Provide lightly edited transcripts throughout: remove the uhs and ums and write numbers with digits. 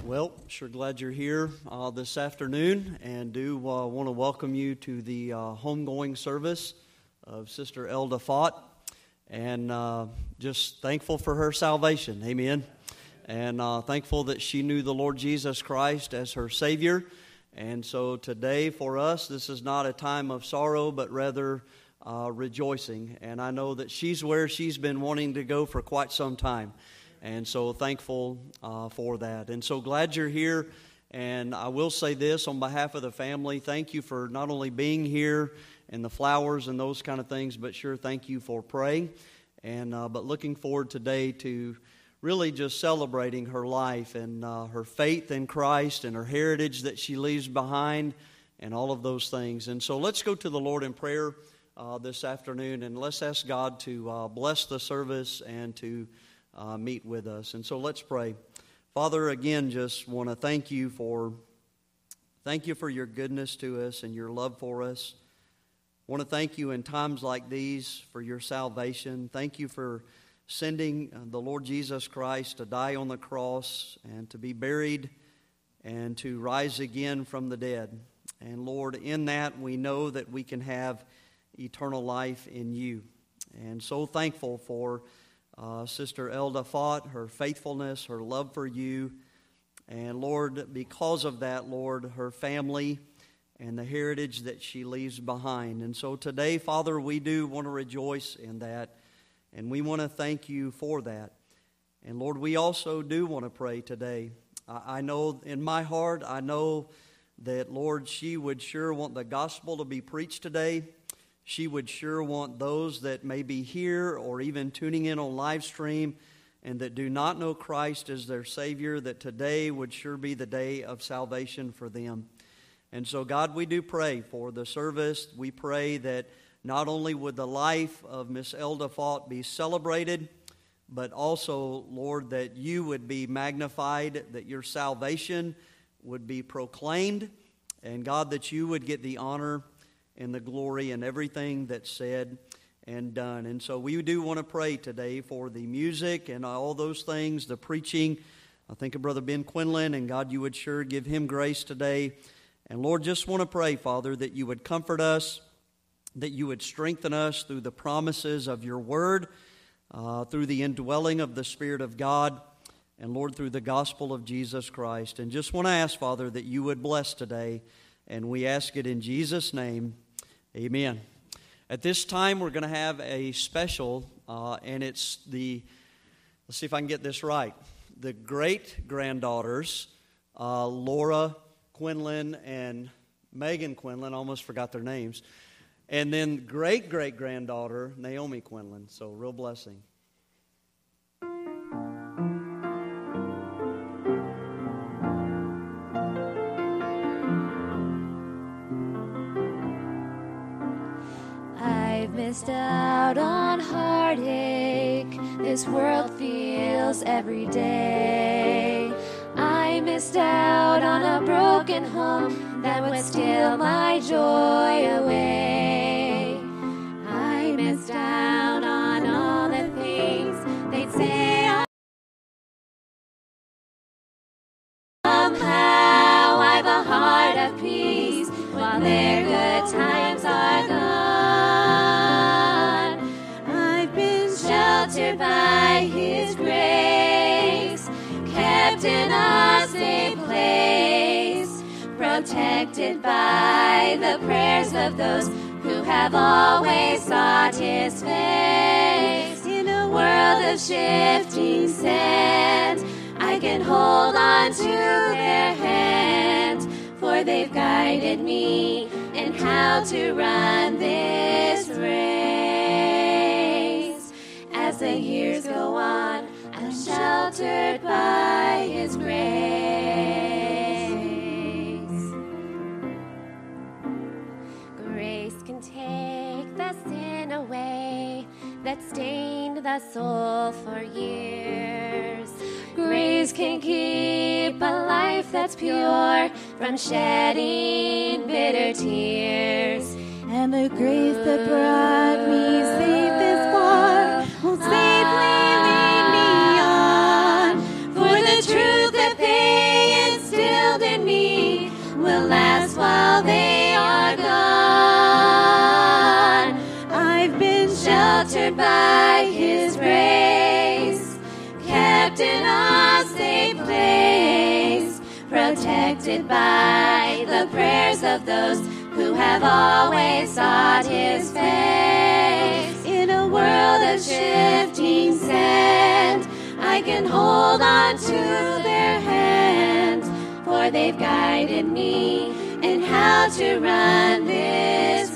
Well, sure glad you're here this afternoon, and do want to welcome you to the homegoing service of Sister Elda Fott, and just thankful for her salvation, amen, and thankful that she knew the Lord Jesus Christ as her Savior. And so today for us, this is not a time of sorrow, but rather rejoicing, and I know that she's where she's been wanting to go for quite some time. And so thankful for that. And so glad you're here. And I will say this on behalf of the family, thank you for not only being here and the flowers and those kind of things, but sure thank you for praying. And but looking forward today to really just celebrating her life and her faith in Christ and her heritage that she leaves behind and all of those things. And so let's go to the Lord in prayer this afternoon, and let's ask God to bless the service and to meet with us. And so let's pray. Father, again, just want to thank you for your goodness to us and your love for us. I want to thank you in times like these for your salvation. Thank you for sending the Lord Jesus Christ to die on the cross and to be buried and to rise again from the dead. And Lord, in that we know that we can have eternal life in you. And so thankful for Sister Elda Fott, her faithfulness, her love for you. And Lord, because of that, Lord, her family and the heritage that she leaves behind. And so today, Father, we do want to rejoice in that. And we want to thank you for that. And Lord, we also do want to pray today. I know in my heart, I know that, Lord, she would sure want the gospel to be preached today. She would sure want those that may be here or even tuning in on live stream and that do not know Christ as their Savior, that today would sure be the day of salvation for them. And so, God, we do pray for the service. We pray that not only would the life of Miss Elda Fott be celebrated, but also, Lord, that you would be magnified, that your salvation would be proclaimed, and God, that you would get the honor and the glory and everything that's said and done. And so we do want to pray today for the music and all those things, the preaching. I think of Brother Ben Quinlan, and God, you would sure give him grace today. And Lord, just want to pray, Father, that you would comfort us, that you would strengthen us through the promises of your word, through the indwelling of the Spirit of God, and Lord, through the gospel of Jesus Christ. And just want to ask, Father, that you would bless today. And we ask it in Jesus' name. Amen. At this time, we're going to have a special, and it's let's see if I can get this right, the great-granddaughters, Laura Quinlan and Megan Quinlan, almost forgot their names, and then great-great-granddaughter, Naomi Quinlan. So, real blessing. Missed out on heartache this world feels every day. I missed out on a broken home that would steal my joy away. I missed out on all the things they'd say. Somehow I've a heart of peace while their good times are gone. Sheltered by His grace, kept in a safe place, protected by the prayers of those who have always sought His face. In a world of shifting sands, I can hold on to their hand, for they've guided me in how to run this race. As the years go on, I'm sheltered by His grace. Grace can take the sin away that stained the soul for years. Grace can keep a life that's pure from shedding bitter tears. And the grace that brought me safe this far will safely lead me on, for the truth that they sheltered by His grace, kept in a safe place, protected by the prayers of those who have always sought His face. In a world of shifting sand, I can hold on to their hand, for they've guided me in how to run this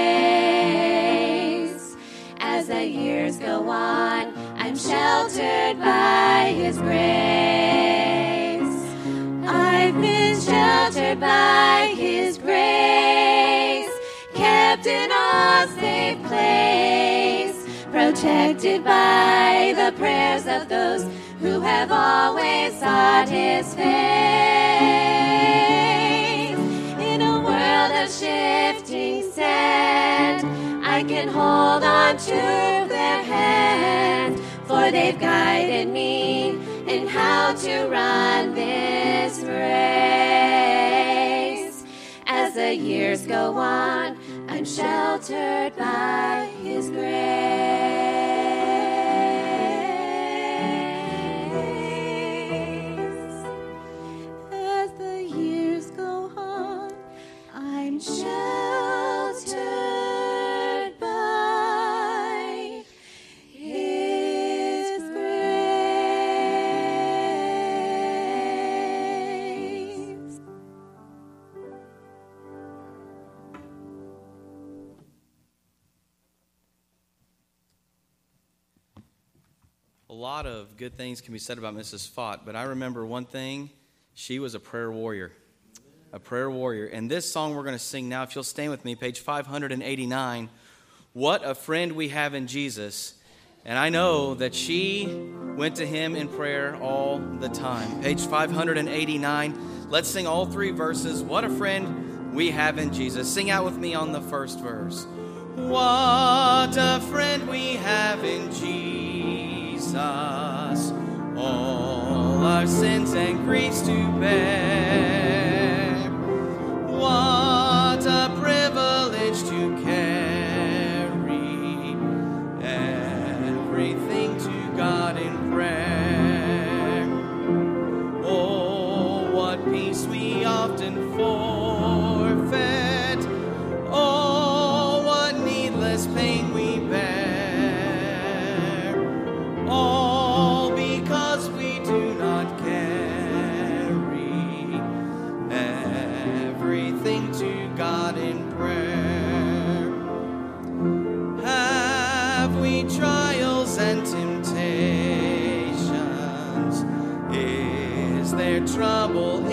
race. As the years go on, I'm sheltered by His grace. I've been sheltered by His grace, kept in a safe place, protected by the prayers of those who have always sought His face. In a world of shifting sand, I can hold on to their hand, for they've guided me in how to run this race. As the years go on, I'm sheltered by His grace. As the years go on, I'm sheltered by His grace. A lot of good things can be said about Mrs. Fott, but I remember one thing. She was a prayer warrior. A prayer warrior. And this song we're going to sing now, if you'll stand with me, page 589, What a Friend We Have in Jesus. And I know that she went to Him in prayer all the time. Page 589, let's sing all three verses. What a friend we have in Jesus. Sing out with me on the first verse. What a friend we have in Jesus, all our sins and griefs to bear. What a privilege to carry everything to God in prayer. Oh, what peace we often forfeit. Oh, what needless pain we bear. All because we do not carry everything to God in prayer. Have we trials and temptations? Is there trouble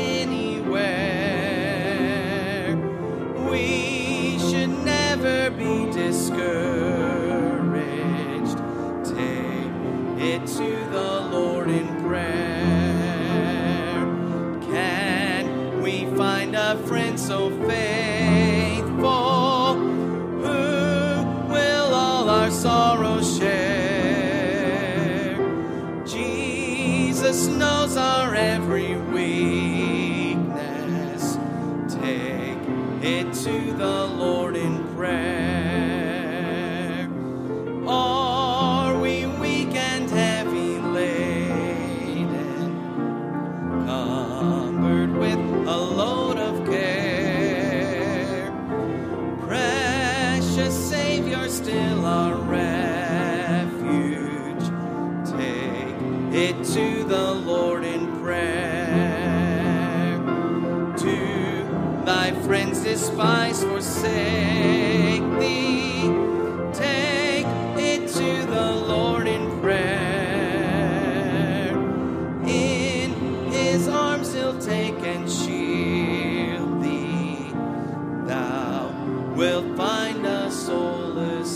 anywhere? We should never be discouraged. Take it to the Lord in prayer. Can we find a friend so faithful who will all our sorrows share? Jesus knows our every weakness. Take it to the Lord in prayer. Are we weak and heavy laden, cumbered with a load of care? Precious Savior, still our refuge. Take it to the Lord in prayer. Do thy friends despise, forsake thee? Take it to the Lord in prayer. In His arms He'll take and shield thee. Thou wilt find a solace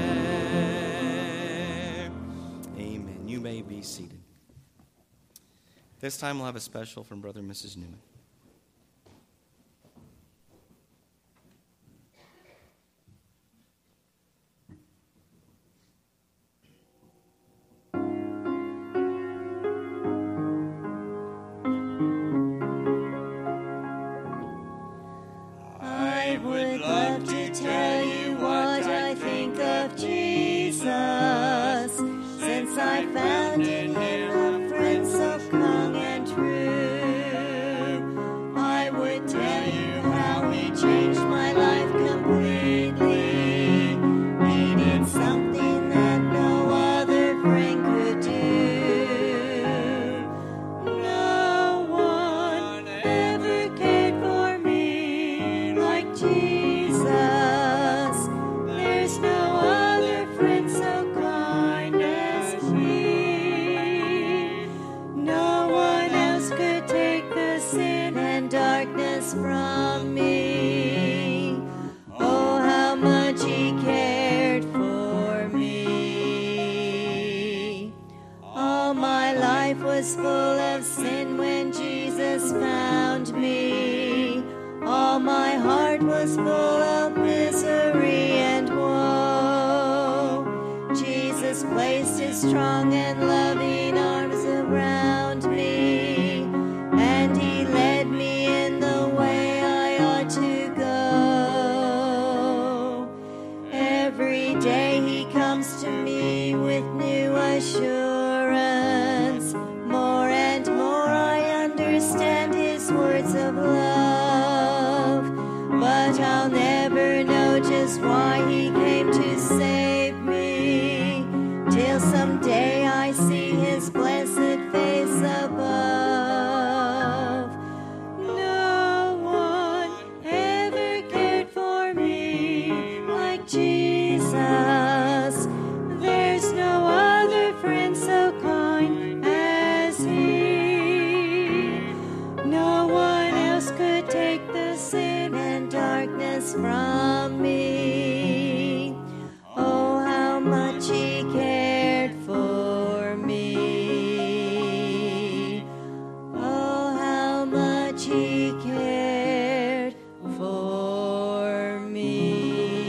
there. Amen. You may be seated. This time we'll have a special from Brother and Mrs. Newman. I would love to tell you what I think of Jesus. I found in him a friend so kind and true. I would tell you how he changed my life completely. He did something that no other friend could do. No one ever cared for me like Jesus. There's no other friend so kind as he. No one else could take the sin and darkness from me. Oh, how much he cared for me. All my life was full of sin when Jesus found me. All my heart was full of misery and woe. Jesus placed his strong and loving arms around me, and he led me in the way I ought to go. Every day he comes to me with new assurance. More and more I understand his words of love, but I'll never know just why he came to save me, till someday I see his blessed face above. No one ever cared for me like Jesus. There's no other friend so kind as he. No one else could take the sin and darkness from me. Oh, how much he cared for me. Oh, how much he cared for me.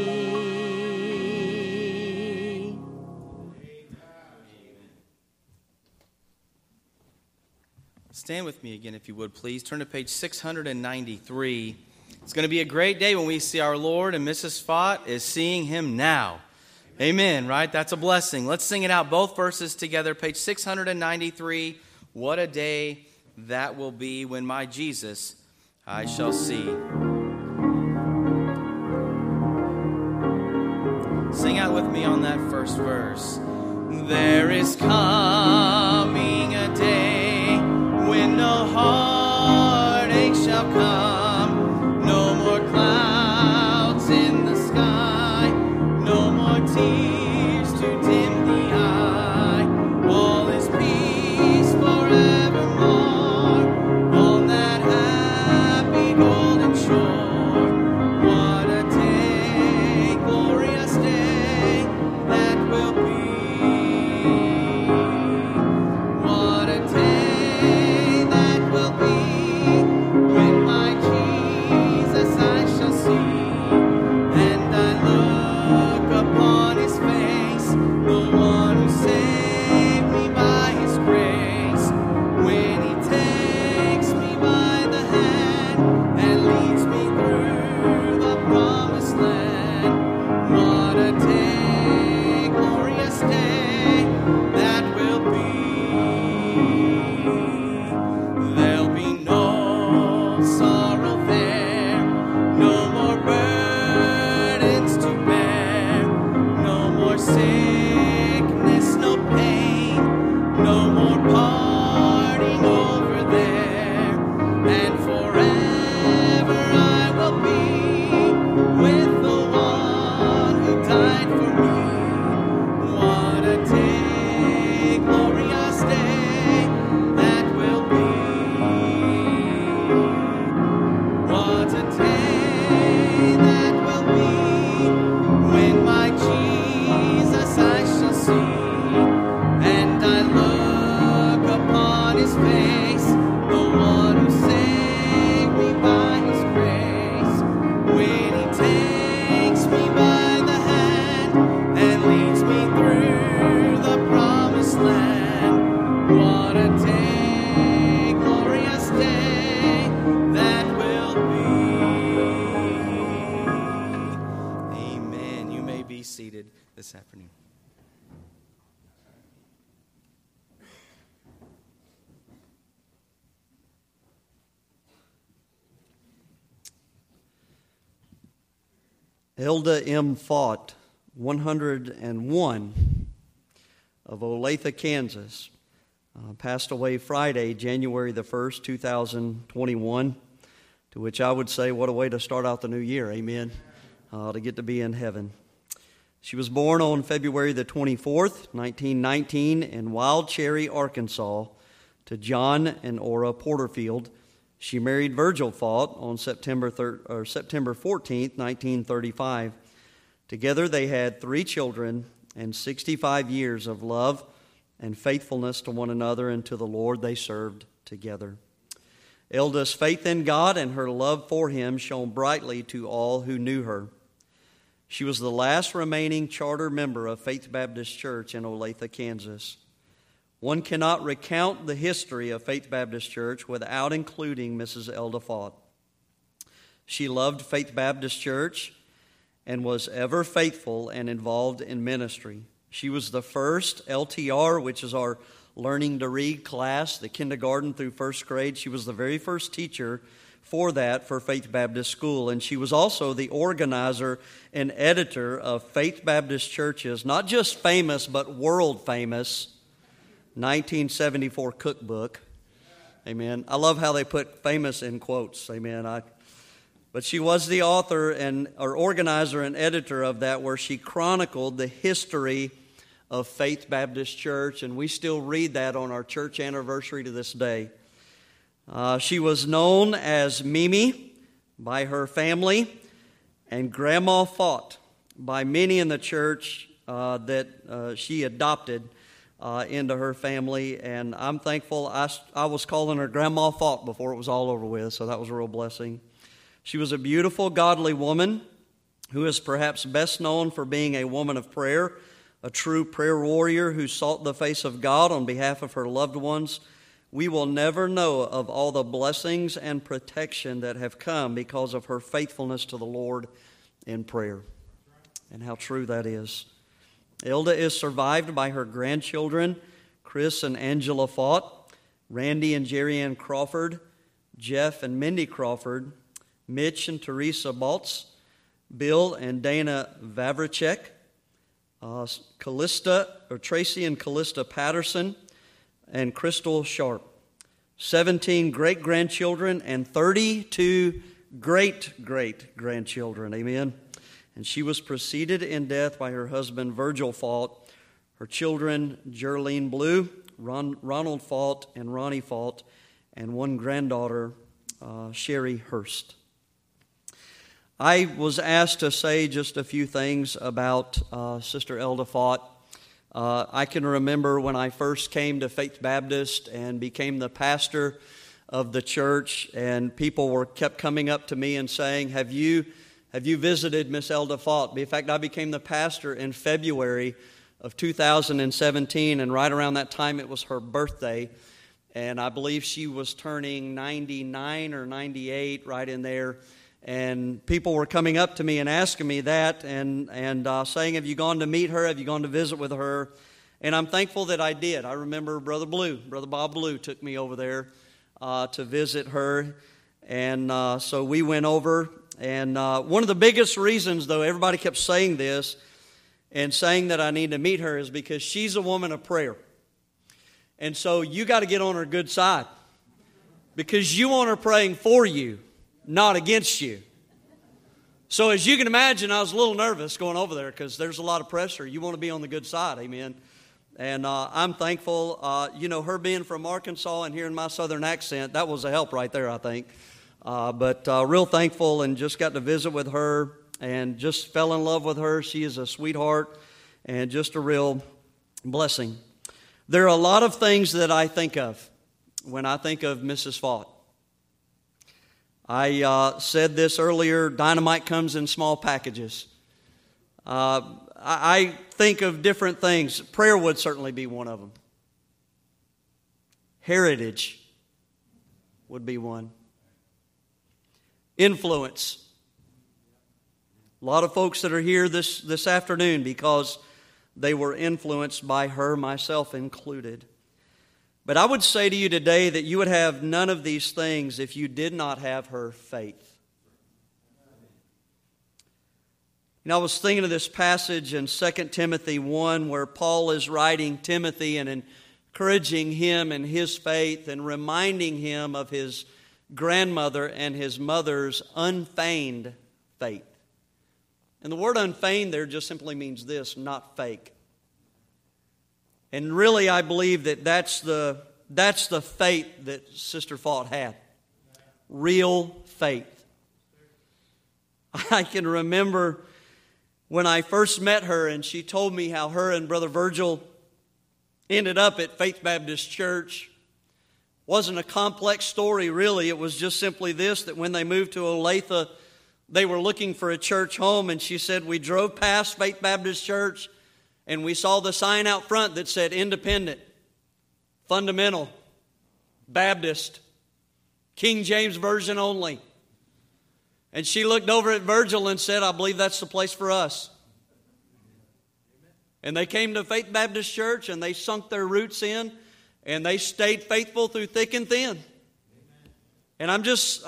Stand with me again, if you would, please. Turn to page 693. It's going to be a great day when we see our Lord, and Mrs. Fott is seeing him now. Amen, right? That's a blessing. Let's sing it out, both verses together. Page 693. What a day that will be when my Jesus I shall see. Sing out with me on that first verse. There is coming a day when no heartache shall come, no more clouds in the sky, no more tears to dim the eye. All is peace forevermore on that happy golden shore. What a day, glorious day that will be. What a day that will be when my Jesus I shall see, and I look upon his face, the one who saved me by his grace. When he takes me by the hand and leads me through the promised land. What a day, glorious day that will be. There'll be no sorrow there, no more burdens to bear, no more sickness, no pain, no more parting over there, and forever I will be with the one who died for me. What a day, glorious day that will be. What a day that will be when my Jesus I shall see, and I look upon his face, the one who saved me by his grace. When he takes me by the hand and leads me through the promised land. What a day, glorious day that will be. Amen. You may be seated this afternoon. Elda M. Fott, 101, of Olathe, Kansas, passed away Friday, January the 1st, 2021, to which I would say, what a way to start out the new year, amen, to get to be in heaven. She was born on February the 24th, 1919, in Wild Cherry, Arkansas, to John and Ora Porterfield. She married Virgil Fott on September 14th, 1935. Together they had 3 children and 65 years of love and faithfulness to one another and to the Lord they served together. Elda's faith in God and her love for Him shone brightly to all who knew her. She was the last remaining charter member of Faith Baptist Church in Olathe, Kansas. One cannot recount the history of Faith Baptist Church without including Mrs. Elda Fott. She loved Faith Baptist Church and was ever faithful and involved in ministry. She was the first LTR, which is our Learning to Read class, the kindergarten through first grade. She was the very first teacher for that for Faith Baptist School. And she was also the organizer and editor of Faith Baptist Church's, not just famous, but world famous 1974 cookbook. Amen. I love how they put famous in quotes. Amen. But she was the author or organizer and editor of that, where she chronicled the history of Faith Baptist Church, and we still read that on our church anniversary to this day. She was known as Mimi by her family and Grandma Fott by many in the church that she adopted into her family, and I'm thankful. I was calling her Grandma Fott before it was all over with, so that was a real blessing. She was a beautiful, godly woman who is perhaps best known for being a woman of prayer, a true prayer warrior who sought the face of God on behalf of her loved ones. We will never know of all the blessings and protection that have come because of her faithfulness to the Lord in prayer, and how true that is. Elda is survived by her grandchildren, Chris and Angela Fott, Randy and Jerry Ann Crawford, Jeff and Mindy Crawford, Mitch and Teresa Baltz, Bill and Dana Vavricek, Tracy and Callista Patterson, and Crystal Sharp. 17 great-grandchildren and 32 great-great-grandchildren. Amen. And she was preceded in death by her husband, Virgil Fott, her children, Gerline Blue, Ronald Fott, and Ronnie Fott, and one granddaughter, Sherry Hurst. I was asked to say just a few things about Sister Elda Fott. I can remember when I first came to Faith Baptist and became the pastor of the church, and people kept coming up to me and saying, Have you visited Miss Elda Fott? In fact, I became the pastor in February of 2017, and right around that time it was her birthday, and I believe she was turning 99 or 98, right in there, and people were coming up to me and asking me that, and saying, have you gone to meet her? Have you gone to visit with her? And I'm thankful that I did. I remember Brother Bob Blue took me over there to visit her, and so we went over. And one of the biggest reasons, though, everybody kept saying this and saying that I need to meet her, is because she's a woman of prayer. And so you got to get on her good side, because you want her praying for you, not against you. So as you can imagine, I was a little nervous going over there, because there's a lot of pressure. You want to be on the good side, amen. And I'm thankful, her being from Arkansas and hearing my southern accent, that was a help right there, I think. But real thankful, and just got to visit with her and just fell in love with her. She is a sweetheart and just a real blessing. There are a lot of things that I think of when I think of Mrs. Fott. I said this earlier, dynamite comes in small packages. I think of different things. Prayer would certainly be one of them. Heritage would be one. Influence. A lot of folks that are here this afternoon because they were influenced by her, myself included. But I would say to you today that you would have none of these things if you did not have her faith. You know, I was thinking of this passage in 2 Timothy 1 where Paul is writing Timothy and encouraging him in his faith and reminding him of his grandmother and his mother's unfeigned faith. And the word unfeigned there just simply means this, not fake. And really I believe that that's the faith that Sister Fought had. Real faith. I can remember when I first met her and she told me how her and Brother Virgil ended up at Faith Baptist Church. Wasn't a complex story really. It was just simply this, that when they moved to Olathe, they were looking for a church home, and she said, we drove past Faith Baptist Church and we saw the sign out front that said independent, fundamental, Baptist, King James Version only. And she looked over at Virgil and said, I believe that's the place for us. And they came to Faith Baptist Church and they sunk their roots in and they stayed faithful through thick and thin. And it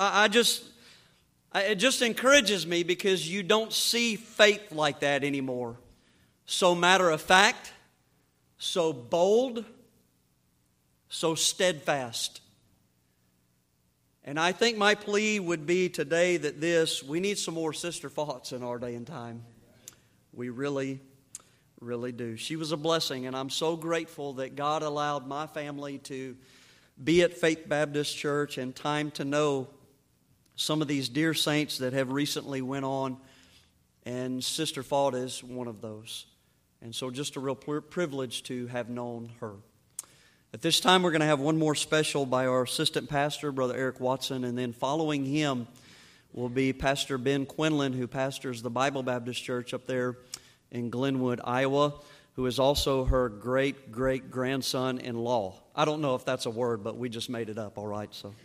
just encourages me because you don't see faith like that anymore. So matter of fact, so bold, so steadfast. And I think my plea would be today that we need some more Sister Foughts in our day and time. We really, really do. She was a blessing, and I'm so grateful that God allowed my family to be at Faith Baptist Church and time to know some of these dear saints that have recently went on, and Sister Fought is one of those. And so just a real privilege to have known her. At this time, we're going to have one more special by our assistant pastor, Brother Eric Watson, and then following him will be Pastor Ben Quinlan, who pastors the Bible Baptist Church up there in Glenwood, Iowa, who is also her great-great-grandson-in-law. I don't know if that's a word, but we just made it up, all right? So.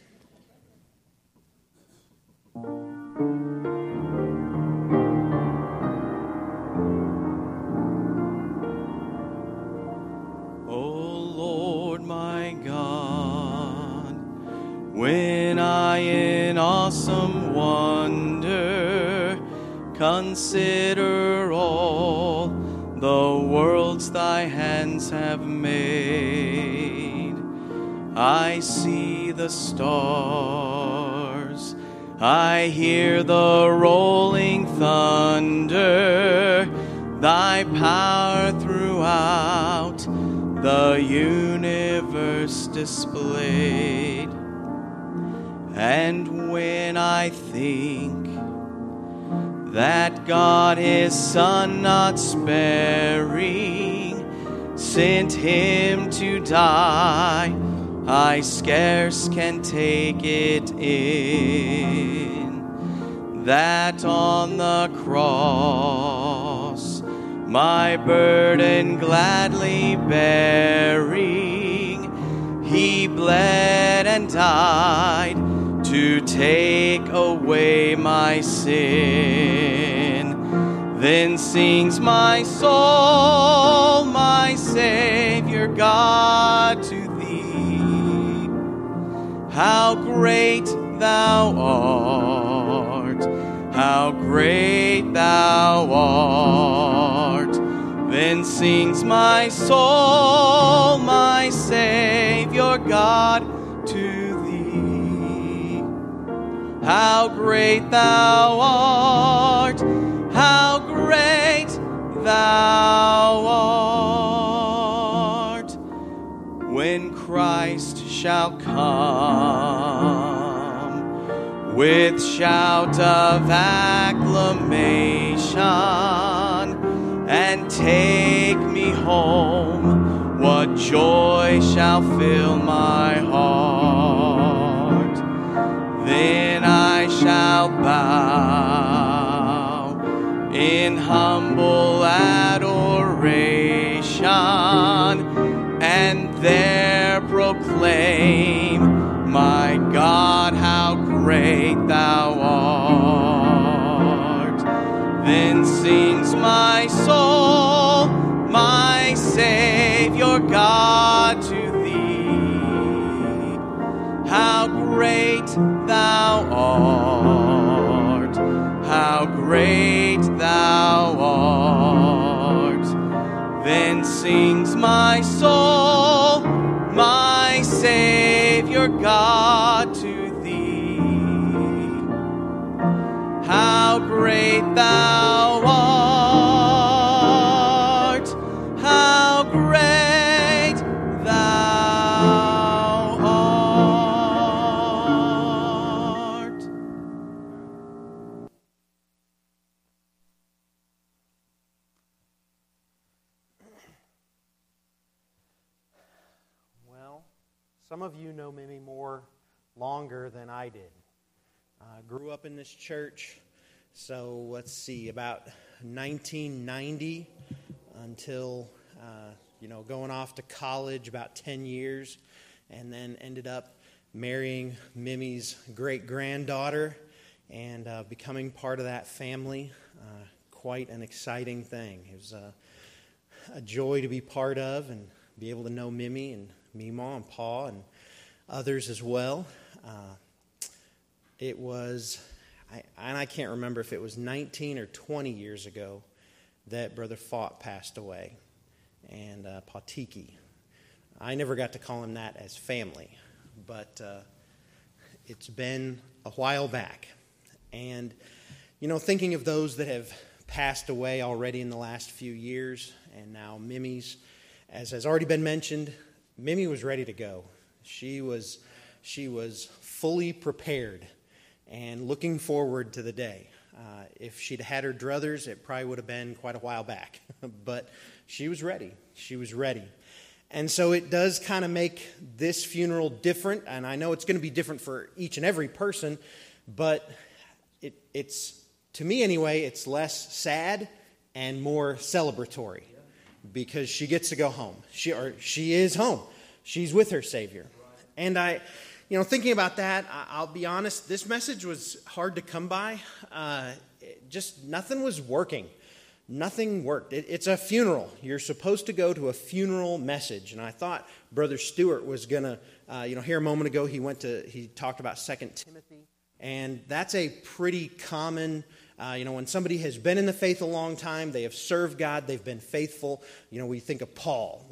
When I in awesome wonder consider all the worlds thy hands have made, I see the stars, I hear the rolling thunder, thy power throughout the universe displayed. And when I think that God his Son not sparing sent him to die, I scarce can take it in, that on the cross my burden gladly bearing, he bled and died to take away my sin. Then sings my soul, my Savior God, to thee. How great thou art, how great thou art. Then sings my soul, my Savior God, to thee. How great thou art, how great thou art. When Christ shall come with shout of acclamation and take me home, what joy shall fill my heart. Then I shall bow in humble adoration and there proclaim, my God, how great thou art. Then sings my soul, my Savior God, to thee. How great thou art, how great thou sings my soul, my Savior God, to thee. How great thou art, how great thou art. Well, some of you know Mimi more longer than I did. Grew up in this church, so let's see, about 1990 until, going off to college, about 10 years, and then ended up marrying Mimi's great-granddaughter and becoming part of that family. Quite an exciting thing. It was a joy to be part of and be able to know Mimi and Meemaw and Pa and others as well. It was, I can't remember if it was 19 or 20 years ago that Brother Fott passed away, and Patiki. I never got to call him that as family, but it's been a while back. And, thinking of those that have passed away already in the last few years, and now Mimi's, as has already been mentioned, Mimi was ready to go. She was fully prepared and looking forward to the day. If she'd had her druthers, it probably would have been quite a while back. But she was ready. She was ready. And so it does kind of make this funeral different, and I know it's going to be different for each and every person, but it's, to me anyway, it's less sad and more celebratory because she gets to go home. She is home. She's with her Savior. And thinking about that, I'll be honest, this message was hard to come by. Just nothing was working. Nothing worked. It's a funeral. You're supposed to go to a funeral message. And I thought Brother Stewart was going to, here a moment ago, he talked about 2 Timothy. And that's a pretty common, when somebody has been in the faith a long time, they have served God, they've been faithful. We think of Paul,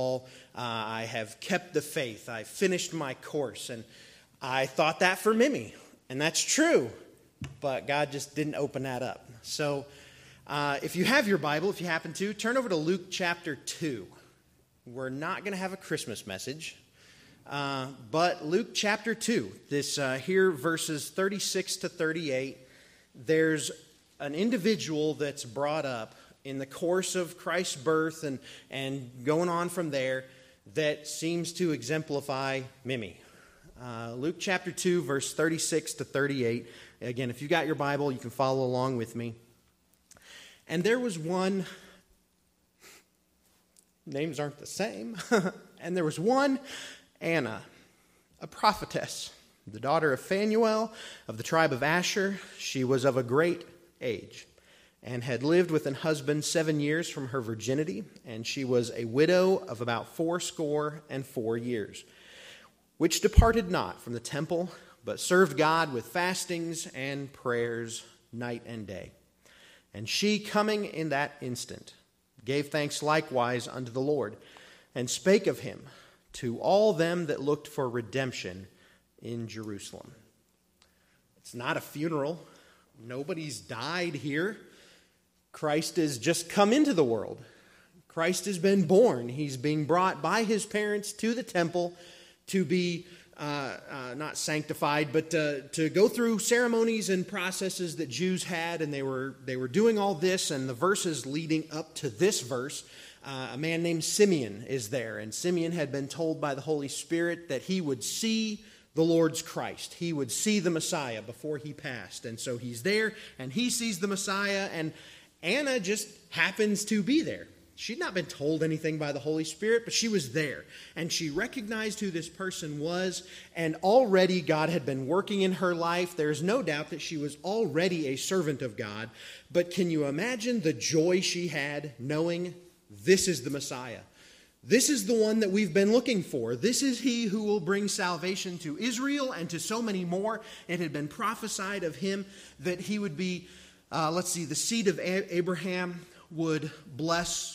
I have kept the faith, I finished my course. And I thought that for Mimi. And that's true. But God just didn't open that up. So if you have your Bible, if you happen to, turn over to Luke chapter 2. We're not going to have a Christmas message. But Luke chapter 2, here verses 36 to 38, there's an individual that's brought up in the course of Christ's birth and going on from there that seems to exemplify Mimi. Luke chapter 2, verse 36 to 38. Again, if you've got your Bible, you can follow along with me. And there was one, names aren't the same, and there was one Anna, a prophetess, the daughter of Phanuel of the tribe of Asher. She was of a great age and had lived with an husband 7 years from her virginity, and she was a widow of about 84 years, which departed not from the temple, but served God with fastings and prayers night and day. And she, coming in that instant, gave thanks likewise unto the Lord, and spake of him to all them that looked for redemption in Jerusalem. It's not a funeral. Nobody's died here. Christ has just come into the world. Christ has been born. He's being brought by his parents to the temple to be not sanctified, but to go through ceremonies and processes that Jews had, and they were doing all this, and the verses leading up to this verse, a man named Simeon is there, and Simeon had been told by the Holy Spirit that he would see the Lord's Christ. He would see the Messiah before he passed, and so he's there, and he sees the Messiah, and Anna just happens to be there. She'd not been told anything by the Holy Spirit, but she was there. And she recognized who this person was, and already God had been working in her life. There's no doubt that she was already a servant of God. But can you imagine the joy she had knowing this is the Messiah? This is the one that we've been looking for. This is he who will bring salvation to Israel and to so many more. It had been prophesied of him that he would be, the seed of Abraham would bless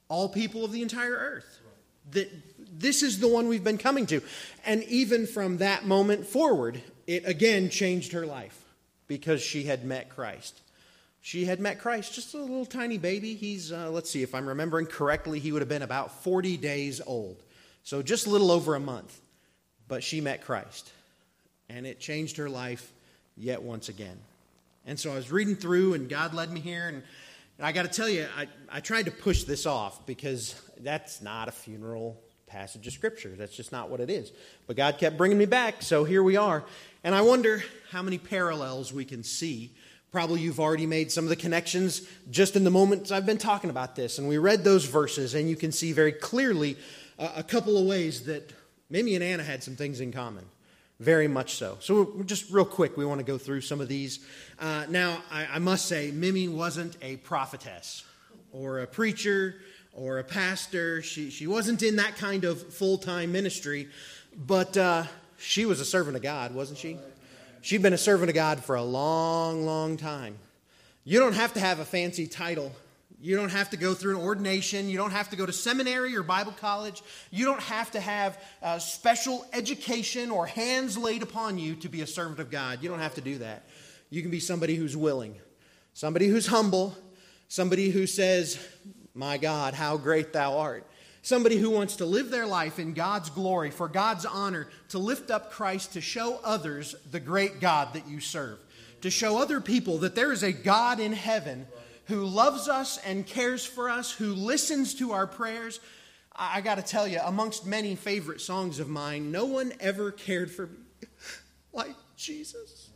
all people of the entire earth. That this is the one we've been coming to. And even from that moment forward, it again changed her life because she had met Christ. She had met Christ, just a little tiny baby. He's, let's see, if I'm remembering correctly, he would have been about 40 days old. So just a little over a month. But she met Christ. And it changed her life yet once again. And so I was reading through, and God led me here. And I got to tell you, I tried to push this off because that's not a funeral passage of Scripture. That's just not what it is. But God kept bringing me back, so here we are. And I wonder how many parallels we can see. Probably you've already made some of the connections just in the moments I've been talking about this. And we read those verses, and you can see very clearly a couple of ways that Mimi and Anna had some things in common. Very much so. So just real quick, we want to go through some of these. Now, I must say, Mimi wasn't a prophetess or a preacher or a pastor. She wasn't in that kind of full-time ministry, but she was a servant of God, wasn't she? She'd been a servant of God for a long, long time. You don't have to have a fancy title. You don't have to go through an ordination. You don't have to go to seminary or Bible college. You don't have to have special education or hands laid upon you to be a servant of God. You don't have to do that. You can be somebody who's willing, somebody who's humble, somebody who says, "My God, how great thou art." Somebody who wants to live their life in God's glory, for God's honor, to lift up Christ, to show others the great God that you serve, to show other people that there is a God in heaven who loves us and cares for us, who listens to our prayers. I got to tell you, amongst many favorite songs of mine, no one ever cared for me like Jesus.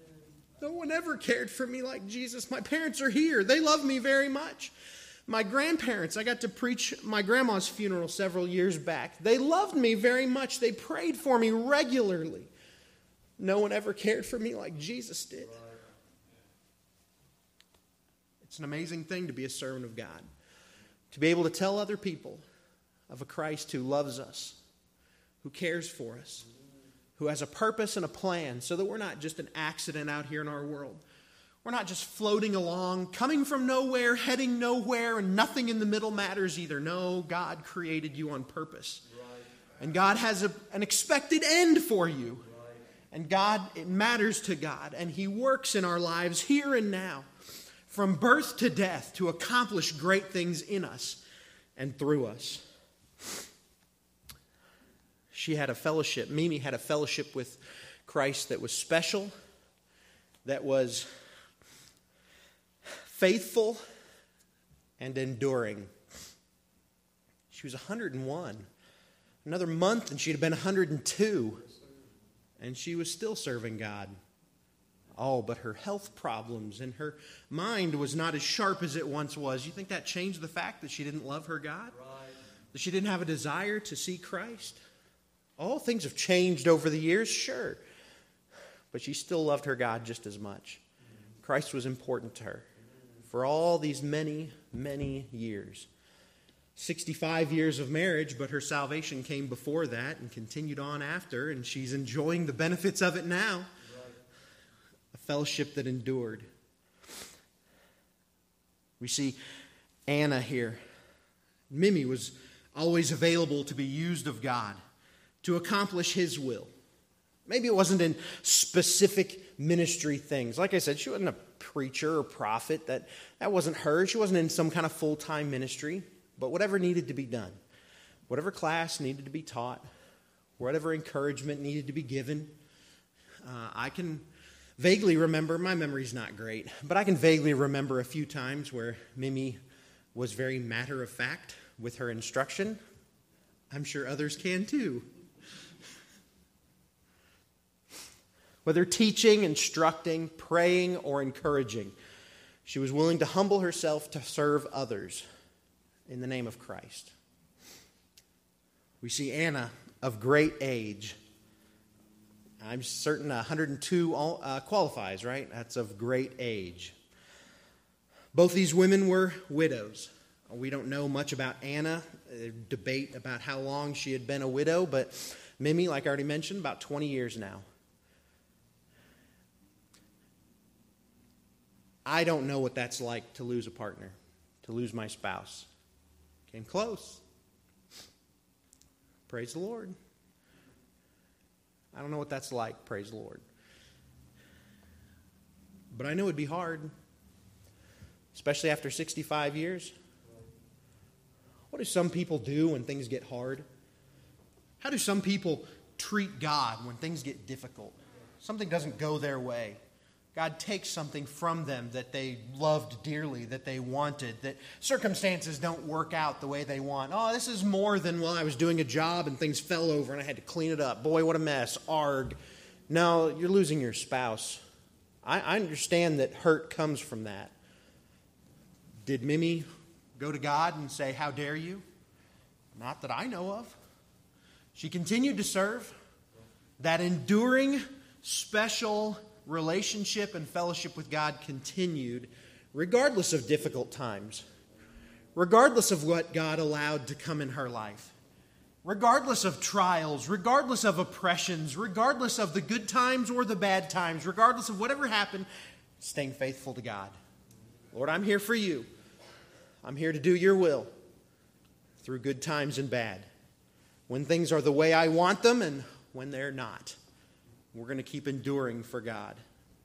No one ever cared for me like Jesus. My parents are here. They love me very much. My grandparents, I got to preach my grandma's funeral several years back. They loved me very much. They prayed for me regularly. No one ever cared for me like Jesus did. It's an amazing thing to be a servant of God. To be able to tell other people of a Christ who loves us, who cares for us, who has a purpose and a plan so that we're not just an accident out here in our world. We're not just floating along, coming from nowhere, heading nowhere, and nothing in the middle matters either. No, God created you on purpose. And God has an expected end for you. And God, it matters to God. And He works in our lives here and now, from birth to death, to accomplish great things in us and through us. She had a fellowship, Mimi had a fellowship with Christ that was special, that was faithful and enduring. She was 101. Another month and she'd have been 102. And she was still serving God. Oh, but her health problems and her mind was not as sharp as it once was. You think that changed the fact that she didn't love her God? That she didn't have a desire to see Christ? All things have changed over the years, sure. But she still loved her God just as much. Christ was important to her for all these many, many years. 65 years of marriage, but her salvation came before that and continued on after, and she's enjoying the benefits of it now. A fellowship that endured. We see Anna here. Mimi was always available to be used of God, to accomplish His will. Maybe it wasn't in specific ministry things. Like I said, she wasn't a preacher or prophet. That wasn't her. She wasn't in some kind of full-time ministry. But whatever needed to be done, whatever class needed to be taught, whatever encouragement needed to be given, I can vaguely remember, my memory's not great, but I can vaguely remember a few times where Mimi was very matter-of-fact with her instruction. I'm sure others can too. Whether teaching, instructing, praying, or encouraging, she was willing to humble herself to serve others in the name of Christ. We see Anna of great age. I'm certain 102 qualifies, right? That's of great age. Both these women were widows. We don't know much about Anna. There's debate about how long she had been a widow, but Mimi, like I already mentioned, about 20 years now. I don't know what that's like to lose a partner, to lose my spouse. Came close. Praise the Lord. I don't know what that's like, praise the Lord. But I know it'd be hard, especially after 65 years. What do some people do when things get hard? How do some people treat God when things get difficult? Something doesn't go their way. God takes something from them that they loved dearly, that they wanted, that circumstances don't work out the way they want. Oh, this is more than, well, I was doing a job and things fell over and I had to clean it up. Boy, what a mess. Arg. No, you're losing your spouse. I understand that hurt comes from that. Did Mimi go to God and say, how dare you? Not that I know of. She continued to serve. That enduring, special relationship and fellowship with God continued regardless of difficult times, regardless of what God allowed to come in her life, regardless of trials, regardless of oppressions, regardless of the good times or the bad times, regardless of whatever happened, staying faithful to God. Lord, I'm here for you. I'm here to do your will through good times and bad. When things are the way I want them and when they're not. We're going to keep enduring for God.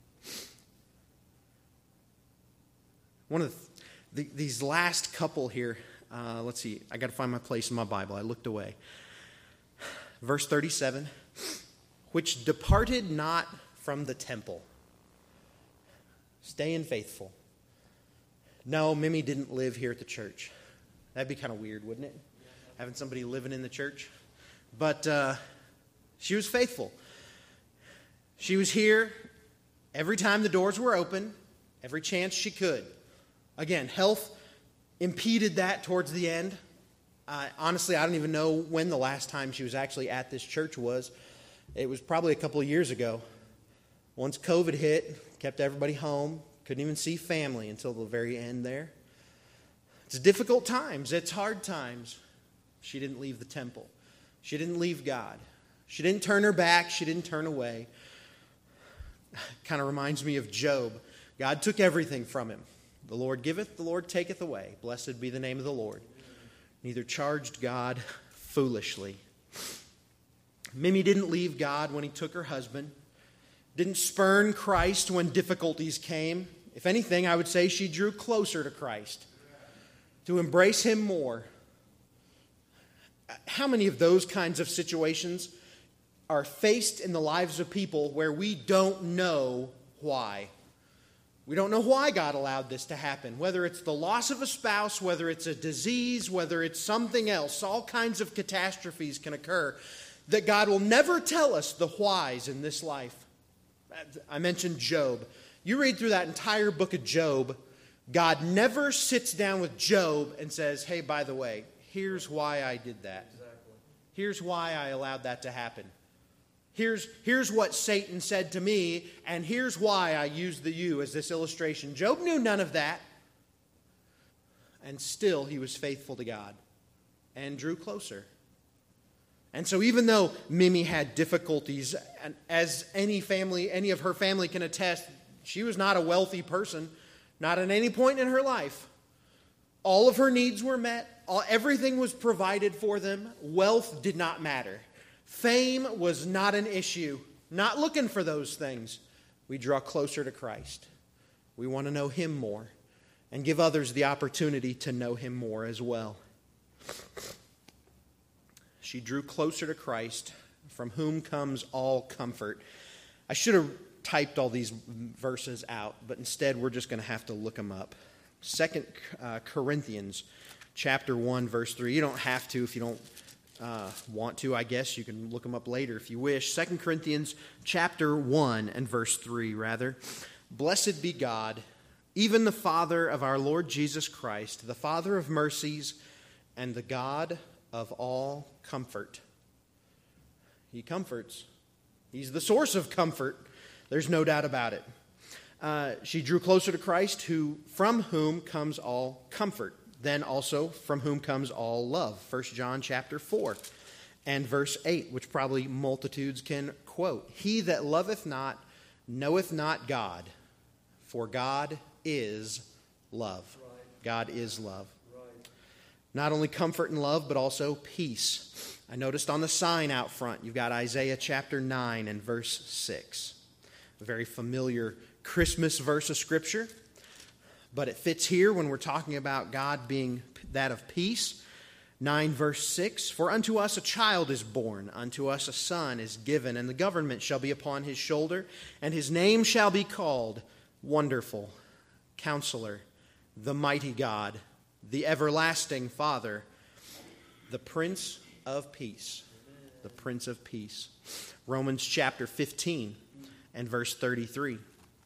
One of these last couple here, let's see, I got to find my place in my Bible. I looked away. Verse 37, which departed not from the temple. Staying faithful. No, Mimi didn't live here at the church. That'd be kind of weird, wouldn't it? Having somebody living in the church. But she was faithful. She was here every time the doors were open, every chance she could. Again, health impeded that towards the end. Honestly, I don't even know when the last time she was actually at this church was. It was probably a couple of years ago. Once COVID hit, kept everybody home, couldn't even see family until the very end there. It's difficult times. It's hard times. She didn't leave the temple. She didn't leave God. She didn't turn her back. She didn't turn away. Kind of reminds me of Job. God took everything from him. The Lord giveth, the Lord taketh away. Blessed be the name of the Lord. Neither charged God foolishly. Mimi didn't leave God when he took her husband. Didn't spurn Christ when difficulties came. If anything, I would say she drew closer to Christ. To embrace him more. How many of those kinds of situations are faced in the lives of people where we don't know why? We don't know why God allowed this to happen. Whether it's the loss of a spouse, whether it's a disease, whether it's something else, all kinds of catastrophes can occur that God will never tell us the whys in this life. I mentioned Job. You read through that entire book of Job, God never sits down with Job and says, hey, by the way, here's why I did that. Exactly. Here's why I allowed that to happen. Here's what Satan said to me, and here's why I used the you as this illustration. Job knew none of that. And still he was faithful to God and drew closer. And so even though Mimi had difficulties, and as any of her family can attest, she was not a wealthy person, not at any point in her life. All of her needs were met. Everything was provided for them. Wealth did not matter. Fame was not an issue. Not looking for those things. We draw closer to Christ. We want to know him more and give others the opportunity to know him more as well. She drew closer to Christ, from whom comes all comfort. I should have typed all these verses out, but instead we're just going to have to look them up. 2 Corinthians chapter 1, verse 3. You don't have to if you don't want to, I guess. You can look them up later if you wish. 2 Corinthians chapter 1 and verse 3, rather. Blessed be God, even the Father of our Lord Jesus Christ, the Father of mercies and the God of all comfort. He comforts. He's the source of comfort. There's no doubt about it. She drew closer to Christ, from whom comes all comfort. Then also from whom comes all love. 1 John chapter 4 and verse 8, which probably multitudes can quote. He that loveth not knoweth not God, for God is love. Right. God is love. Not only comfort and love, but also peace. I noticed on the sign out front, you've got Isaiah chapter 9 and verse 6. A very familiar Christmas verse of Scripture, but it fits here when we're talking about God being that of peace. 9 verse 6, for unto us a child is born, unto us a son is given, and the government shall be upon his shoulder, and his name shall be called Wonderful, Counselor, the Mighty God, the Everlasting Father, the Prince of Peace. The Prince of Peace. Romans chapter 15 and verse 33.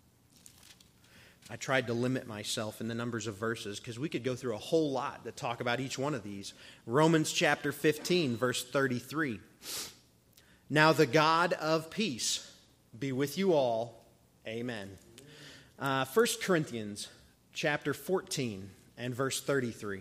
I tried to limit myself in the numbers of verses because we could go through a whole lot that talk about each one of these. Romans chapter 15, verse 33. Now the God of peace be with you all. Amen. 1 Corinthians chapter 14 and verse 33.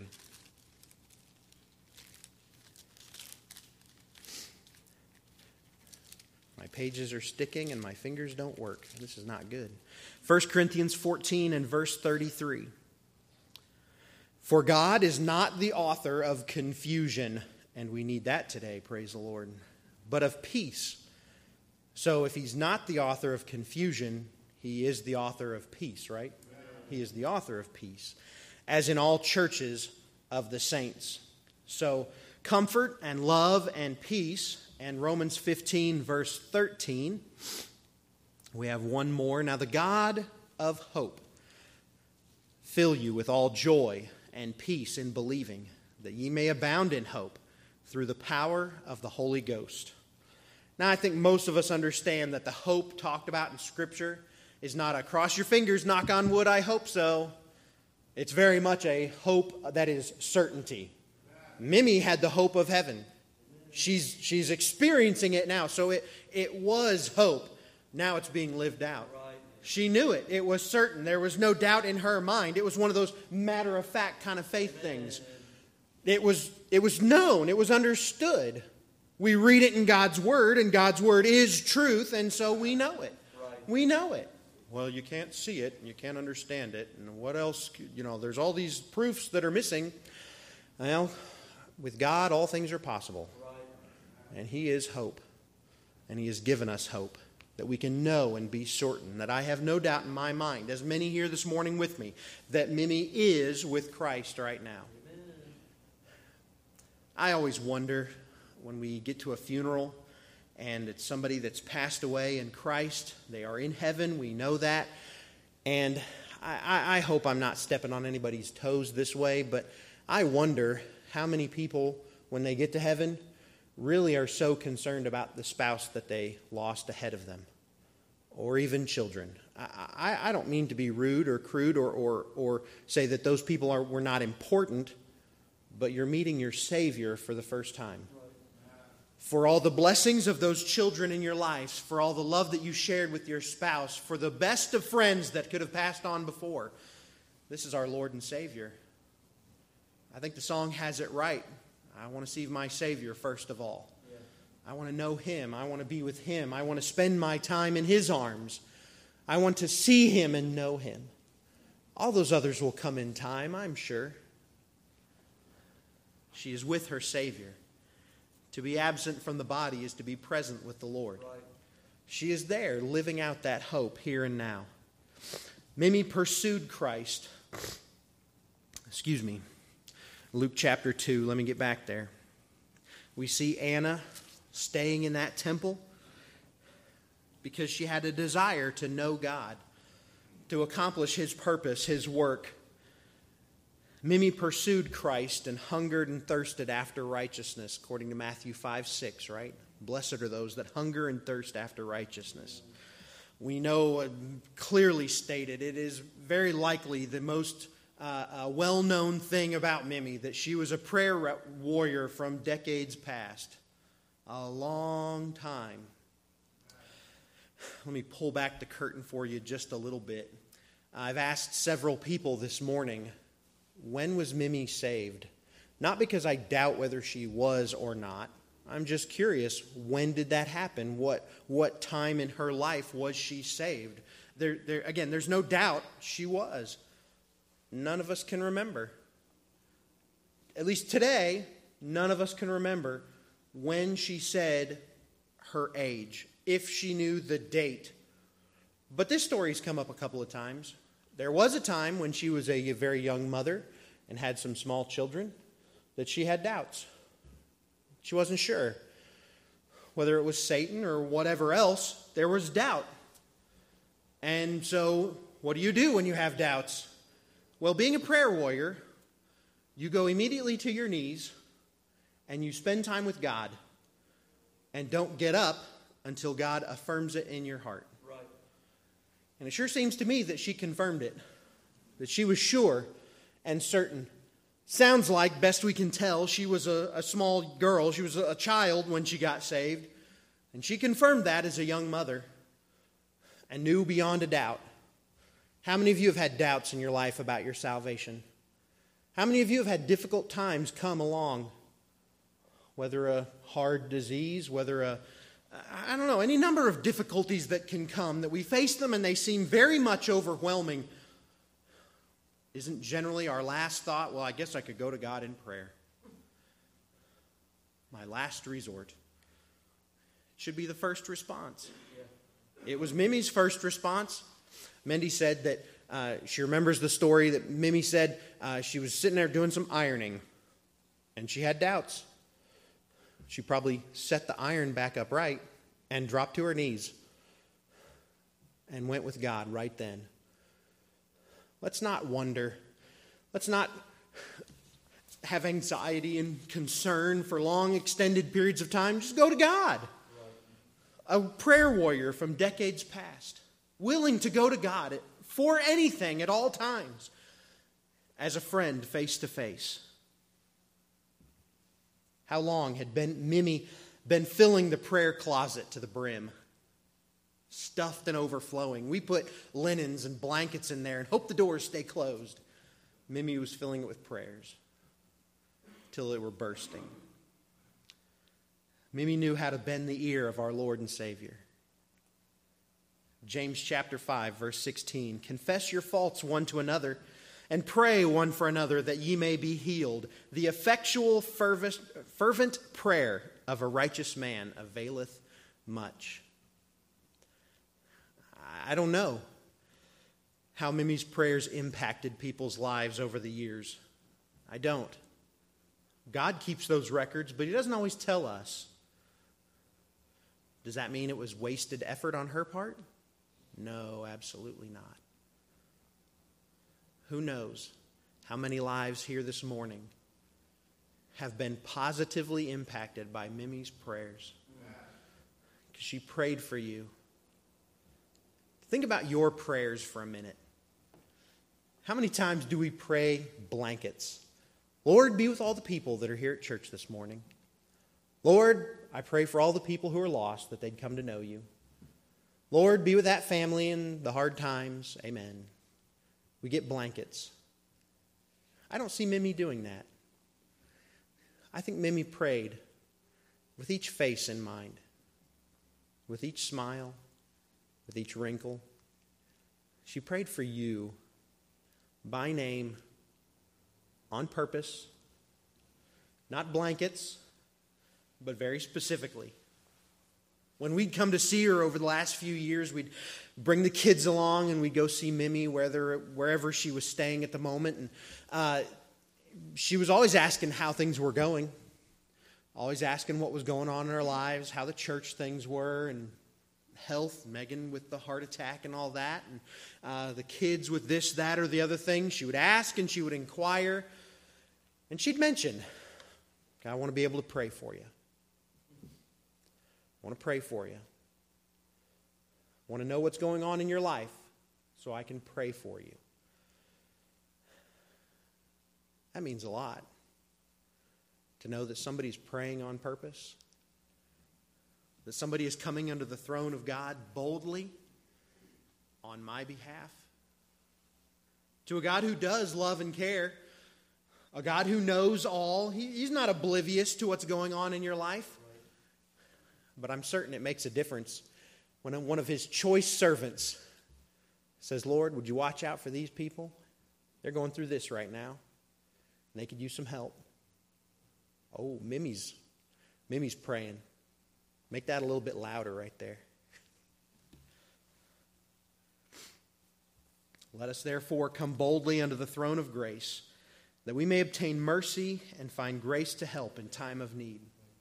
My pages are sticking and my fingers don't work. This is not good. 1 Corinthians 14 and verse 33. For God is not the author of confusion, and we need that today, praise the Lord, but of peace. So if he's not the author of confusion, he is the author of peace, right? He is the author of peace, as in all churches of the saints. So comfort and love and peace. And Romans 15, verse 13, we have one more. Now the God of hope fill you with all joy and peace in believing, that ye may abound in hope through the power of the Holy Ghost. Now I think most of us understand that the hope talked about in Scripture is not a cross your fingers, knock on wood, I hope so. It's very much a hope that is certainty. Mimi had the hope of heaven. She's experiencing it now. So it was hope. Now it's being lived out. She knew it. It was certain. There was no doubt in her mind. It was one of those matter-of-fact kind of faith things. It was known. It was understood. We read it in God's Word, and God's Word is truth, and so we know it. We know it. Well, you can't see it, and you can't understand it, and what else? There's all these proofs that are missing. Well, with God, all things are possible. And He is hope. And He has given us hope that we can know and be certain that I have no doubt in my mind, as many here this morning with me, that Mimi is with Christ right now. Amen. I always wonder when we get to a funeral and it's somebody that's passed away in Christ. They are in heaven. We know that. And I hope I'm not stepping on anybody's toes this way, but I wonder how many people, when they get to heaven, really are so concerned about the spouse that they lost ahead of them, or even children. I don't mean to be rude or crude or say that those people were not important, but you're meeting your Savior for the first time. For all the blessings of those children in your life, for all the love that you shared with your spouse, for the best of friends that could have passed on before. This is our Lord and Savior. I think the song has it right. I want to see my Savior first of all. Yeah. I want to know Him. I want to be with Him. I want to spend my time in His arms. I want to see Him and know Him. All those others will come in time, I'm sure. She is with her Savior. To be absent from the body is to be present with the Lord. Right. She is there, living out that hope here and now. Mimi pursued Christ. Luke chapter 2, let me get back there. We see Anna staying in that temple because she had a desire to know God, to accomplish His purpose, His work. Mimi pursued Christ and hungered and thirsted after righteousness, according to Matthew 5:6, right? Blessed are those that hunger and thirst after righteousness. We know clearly stated, it is very likely the most a well-known thing about Mimi, that she was a prayer warrior from decades past. A long time. Let me pull back the curtain for you just a little bit. I've asked several people this morning, when was Mimi saved? Not because I doubt whether she was or not. I'm just curious, when did that happen? What time in her life was she saved? Again, there's no doubt she was. None of us can remember. at least today, none of us can remember when she said her age, if she knew the date. But this story's come up a couple of times. There was a time when she was a very young mother and had some small children that she had doubts. She wasn't sure. Whether it was Satan or whatever else, there was doubt. And so, what do you do when you have doubts? Well, being a prayer warrior, you go immediately to your knees and you spend time with God and don't get up until God affirms it in your heart. Right. And it sure seems to me that she confirmed it, that she was sure and certain. Sounds like, best we can tell, she was a small girl. She was a child when she got saved. And she confirmed that as a young mother and knew beyond a doubt. How many of you have had doubts in your life about your salvation? How many of you have had difficult times come along? Whether a hard disease, whether any number of difficulties that can come, that we face them and they seem very much overwhelming. Isn't generally our last thought, well, I guess I could go to God in prayer. My last resort. Should be the first response. It was Mimi's first response. Mindy said that she remembers the story that Mimi said she was sitting there doing some ironing and she had doubts. She probably set the iron back upright and dropped to her knees and went with God right then. Let's not wonder. Let's not have anxiety and concern for long extended periods of time. Just go to God. A prayer warrior from decades past, willing to go to God for anything at all times, as a friend face to face. How long had Mimi been filling the prayer closet to the brim? Stuffed and overflowing. We put linens and blankets in there and hope the doors stay closed. Mimi was filling it with prayers till they were bursting. Mimi knew how to bend the ear of our Lord and Savior. James chapter 5, verse 16. Confess your faults one to another and pray one for another that ye may be healed. The effectual, fervent prayer of a righteous man availeth much. I don't know how Mimi's prayers impacted people's lives over the years. I don't. God keeps those records, but He doesn't always tell us. Does that mean it was wasted effort on her part? No, absolutely not. Who knows how many lives here this morning have been positively impacted by Mimi's prayers? Because she prayed for you. Think about your prayers for a minute. How many times do we pray blankets? Lord, be with all the people that are here at church this morning. Lord, I pray for all the people who are lost that they'd come to know you. Lord, be with that family in the hard times. Amen. We get blankets. I don't see Mimi doing that. I think Mimi prayed with each face in mind, with each smile, with each wrinkle. She prayed for you by name, on purpose, not blankets, but very specifically. When we'd come to see her over the last few years, we'd bring the kids along and we'd go see Mimi wherever she was staying at the moment. And she was always asking how things were going, always asking what was going on in our lives, how the church things were, and health, Megan with the heart attack and all that, and the kids with this, that, or the other thing. She would ask and she would inquire, and she'd mention, I want to be able to pray for you. I want to pray for you. I want to know what's going on in your life so I can pray for you. That means a lot. To know that somebody's praying on purpose. That somebody is coming under the throne of God boldly on my behalf. To a God who does love and care. A God who knows all. He's not oblivious to what's going on in your life. But I'm certain it makes a difference when one of His choice servants says, Lord, would you watch out for these people? They're going through this right now. And they could use some help. Oh, Mimi's praying. Make that a little bit louder right there. Let us therefore come boldly unto the throne of grace, that we may obtain mercy and find grace to help in time of need.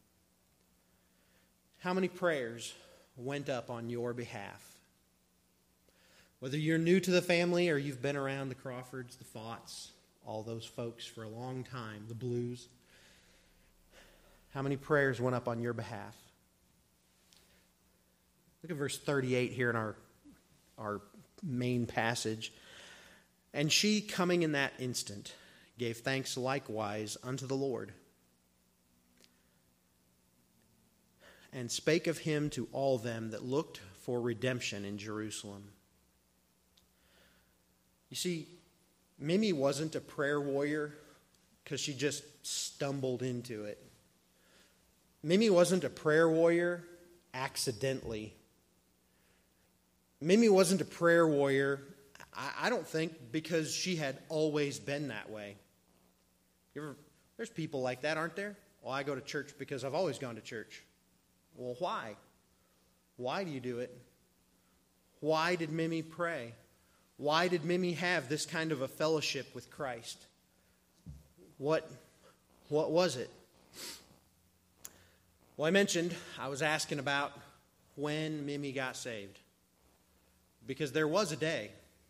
How many prayers went up on your behalf? Whether you're new to the family or you've been around the Crawfords, the Faughts, all those folks for a long time, the Blues, how many prayers went up on your behalf? Look at verse 38 here in our main passage. And she, coming in that instant, gave thanks likewise unto the Lord, and spake of him to all them that looked for redemption in Jerusalem. You see, Mimi wasn't a prayer warrior because she just stumbled into it. Mimi wasn't a prayer warrior accidentally. Mimi wasn't a prayer warrior, I don't think, because she had always been that way. There's people like that, aren't there? Well, I go to church because I've always gone to church. Well, why? Why do you do it? Why did Mimi pray? Why did Mimi have this kind of a fellowship with Christ? What was it? Well, I was asking about when Mimi got saved. Because there was a day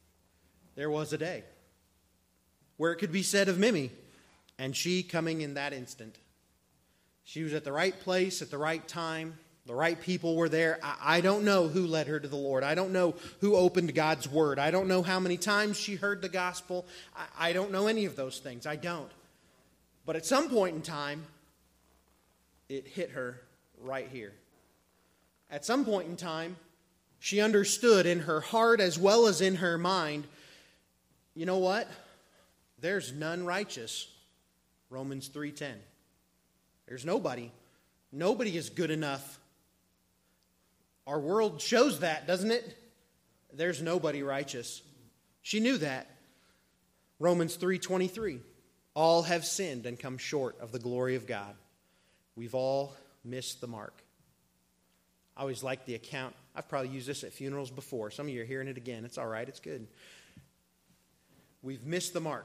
where it could be said of Mimi, and she coming in that instant. She was at the right place at the right time. The right people were there. I don't know who led her to the Lord. I don't know who opened God's Word. I don't know how many times she heard the gospel. I don't know any of those things. I don't. But at some point in time, it hit her right here. At some point in time, she understood in her heart as well as in her mind, you know what? There's none righteous. Romans 3:10. There's nobody. Nobody is good enough. Our world shows that, doesn't it? There's nobody righteous. She knew that. Romans 3:23. All have sinned and come short of the glory of God. We've all missed the mark. I always like the account. I've probably used this at funerals before. Some of you are hearing it again. It's all right. It's good. We've missed the mark.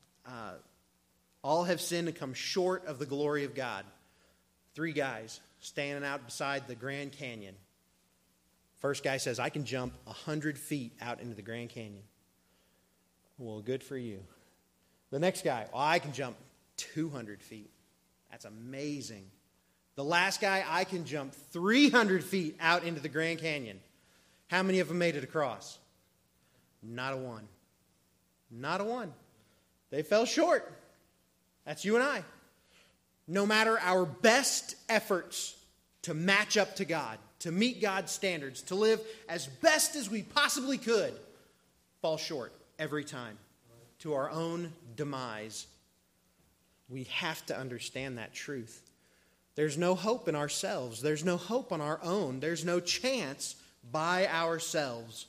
All have sinned and come short of the glory of God. 3 guys standing out beside the Grand Canyon. First guy says, I can jump 100 feet out into the Grand Canyon. Well, good for you. The next guy, I can jump 200 feet. That's amazing. The last guy, I can jump 300 feet out into the Grand Canyon. How many of them made it across? Not a one. Not a one. They fell short. That's you and I. No matter our best efforts to match up to God, to meet God's standards, to live as best as we possibly could, fall short every time to our own demise. We have to understand that truth. There's no hope in ourselves. There's no hope on our own. There's no chance by ourselves.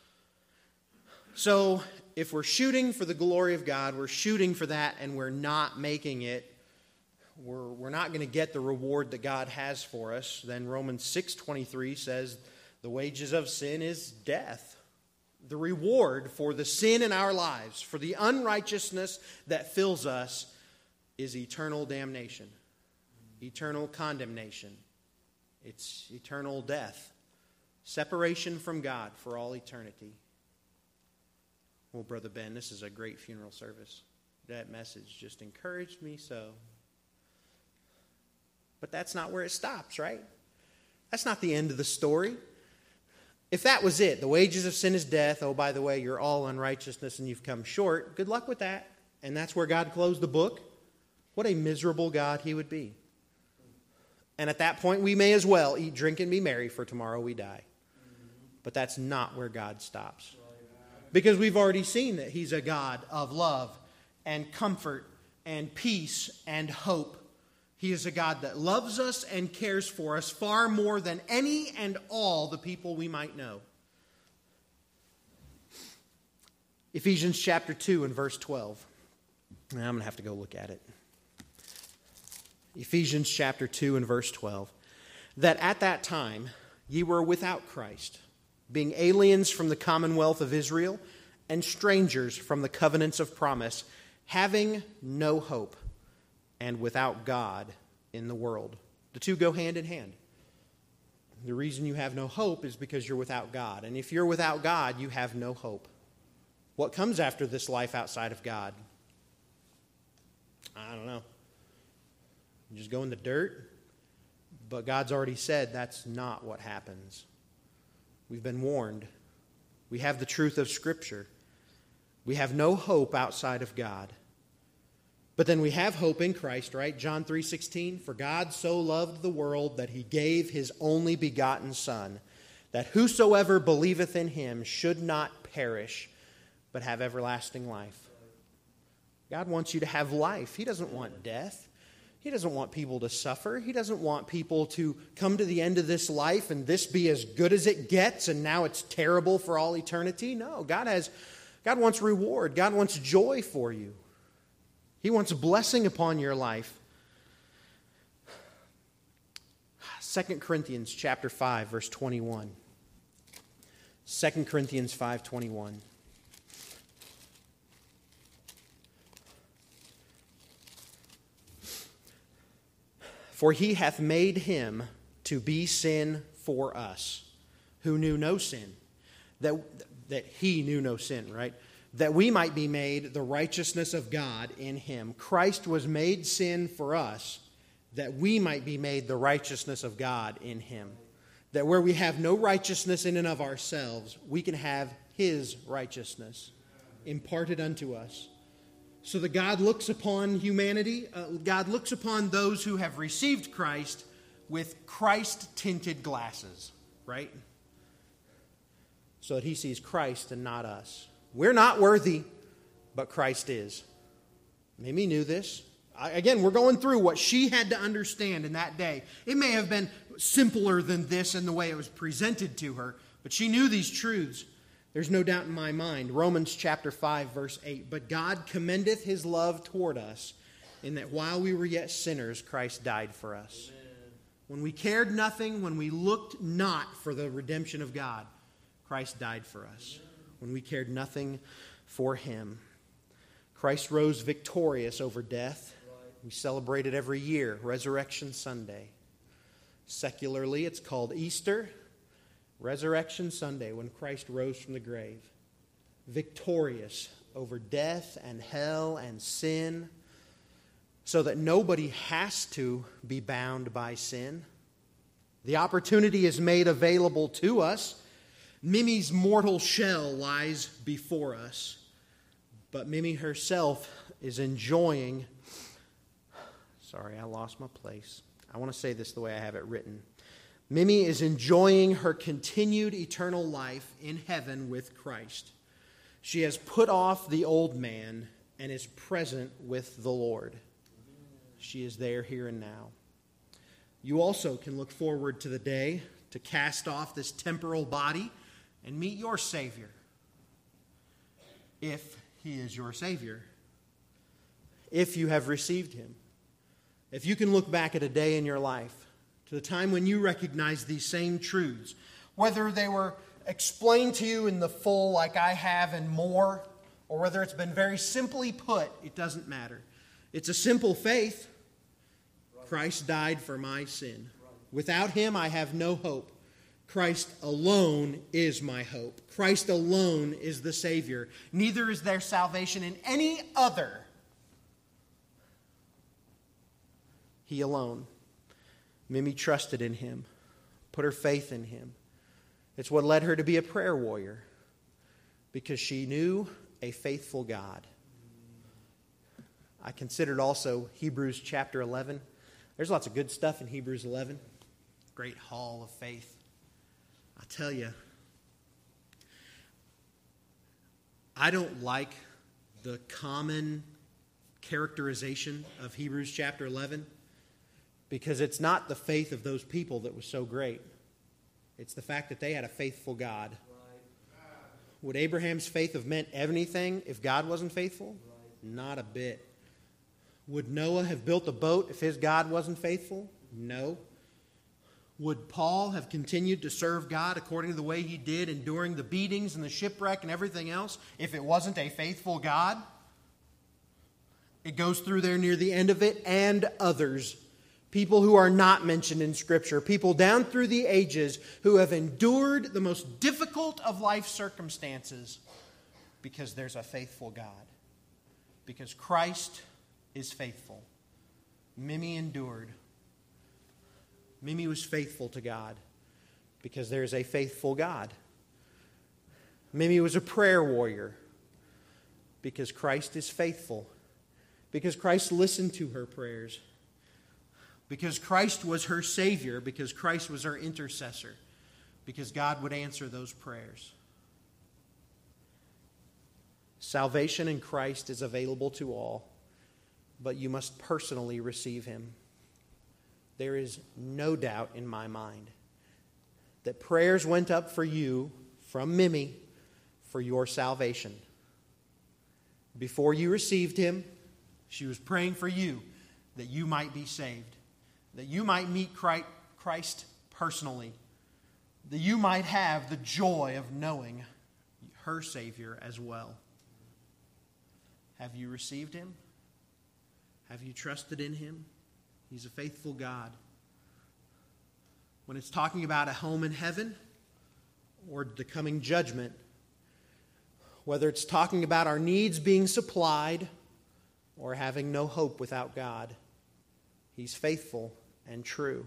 So if we're shooting for the glory of God, we're shooting for that and we're not making it, we're not going to get the reward that God has for us. Then Romans 6:23 says the wages of sin is death. The reward for the sin in our lives, for the unrighteousness that fills us, is eternal damnation, eternal condemnation. It's eternal death, separation from God for all eternity. Well, Brother Ben, this is a great funeral service. That message just encouraged me so. But that's not where it stops, right? That's not the end of the story. If that was it, the wages of sin is death. Oh, by the way, you're all unrighteousness and you've come short. Good luck with that. And that's where God closed the book. What a miserable God he would be. And at that point, we may as well eat, drink, and be merry, for tomorrow we die. But that's not where God stops. Because we've already seen that he's a God of love and comfort and peace and hope. He is a God that loves us and cares for us far more than any and all the people we might know. Ephesians chapter 2 and verse 12. Now I'm going to have to go look at it. Ephesians chapter 2 and verse 12, that at that time ye were without Christ, being aliens from the commonwealth of Israel and strangers from the covenants of promise, having no hope and without God in the world. The two go hand in hand. The reason you have no hope is because you're without God. And if you're without God, you have no hope. What comes after this life outside of God? I don't know. You just go in the dirt? But God's already said that's not what happens. We've been warned. We have the truth of Scripture. We have no hope outside of God. But then we have hope in Christ, right? John 3:16, for God so loved the world that he gave his only begotten Son, that whosoever believeth in him should not perish, but have everlasting life. God wants you to have life. He doesn't want death. He doesn't want people to suffer. He doesn't want people to come to the end of this life and this be as good as it gets and now it's terrible for all eternity. No, God wants reward. God wants joy for you. He wants blessing upon your life. 2 Corinthians chapter 5, verse 21. 2 Corinthians 5:21. For he hath made him to be sin for us, who knew no sin. That he knew no sin, right? That we might be made the righteousness of God in him. Christ was made sin for us, that we might be made the righteousness of God in him. That where we have no righteousness in and of ourselves, we can have his righteousness imparted unto us. So that God looks upon humanity, God looks upon those who have received Christ with Christ-tinted glasses, right? So that he sees Christ and not us. We're not worthy, but Christ is. Mimi knew this. Again, we're going through what she had to understand in that day. It may have been simpler than this in the way it was presented to her, but she knew these truths. There's no doubt in my mind. Romans chapter 5, verse 8. But God commendeth his love toward us, in that while we were yet sinners, Christ died for us. Amen. When we cared nothing, when we looked not for the redemption of God, Christ died for us. Amen. When we cared nothing for him. Christ rose victorious over death. Right. We celebrate it every year, Resurrection Sunday. Secularly, it's called Easter. Resurrection Sunday, when Christ rose from the grave, victorious over death and hell and sin, so that nobody has to be bound by sin. The opportunity is made available to us. Mimi's mortal shell lies before us, but Mimi herself is enjoying... Sorry, I lost my place. I want to say this the way I have it written. Mimi is enjoying her continued eternal life in heaven with Christ. She has put off the old man and is present with the Lord. She is there here and now. You also can look forward to the day to cast off this temporal body and meet your Savior, if he is your Savior, if you have received him. If you can look back at a day in your life, to the time when you recognize these same truths, whether they were explained to you in the full like I have and more, or whether it's been very simply put, it doesn't matter. It's a simple faith. Christ died for my sin. Without him, I have no hope. Christ alone is my hope. Christ alone is the Savior. Neither is there salvation in any other. He alone. Mimi trusted in him, put her faith in him. It's what led her to be a prayer warrior, because she knew a faithful God. I considered also Hebrews chapter 11. There's lots of good stuff in Hebrews 11. Great hall of faith. I tell you, I don't like the common characterization of Hebrews chapter 11. Because it's not the faith of those people that was so great. It's the fact that they had a faithful God. Right. Would Abraham's faith have meant anything if God wasn't faithful? Right. Not a bit. Would Noah have built a boat if his God wasn't faithful? No. Would Paul have continued to serve God according to the way he did, enduring the beatings and the shipwreck and everything else, if it wasn't a faithful God? It goes through there near the end of it, and others. People who are not mentioned in Scripture. People down through the ages who have endured the most difficult of life circumstances because there's a faithful God. Because Christ is faithful. Mimi endured. Mimi was faithful to God because there is a faithful God. Mimi was a prayer warrior because Christ is faithful. Because Christ listened to her prayers. Because Christ was her Savior. Because Christ was her intercessor. Because God would answer those prayers. Salvation in Christ is available to all, but you must personally receive Him. There is no doubt in my mind that prayers went up for you from Mimi for your salvation. Before you received Him, she was praying for you that you might be saved, that you might meet Christ personally, that you might have the joy of knowing her Savior as well. Have you received Him? Have you trusted in Him? He's a faithful God. When it's talking about a home in heaven or the coming judgment, whether it's talking about our needs being supplied or having no hope without God, He's faithful and true.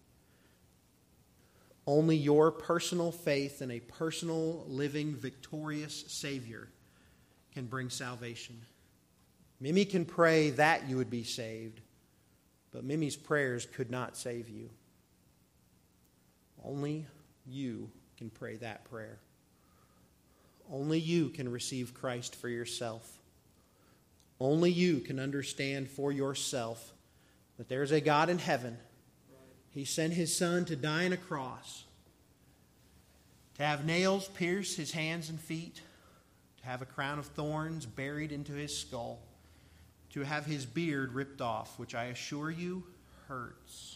Only your personal faith in a personal, living, victorious Savior can bring salvation. Mimi can pray that you would be saved, but Mimi's prayers could not save you. Only you can pray that prayer. Only you can receive Christ for yourself. Only you can understand for yourself that there's a God in heaven. He sent His Son to die on a cross, to have nails pierce His hands and feet, to have a crown of thorns buried into His skull, to have His beard ripped off, which I assure you hurts.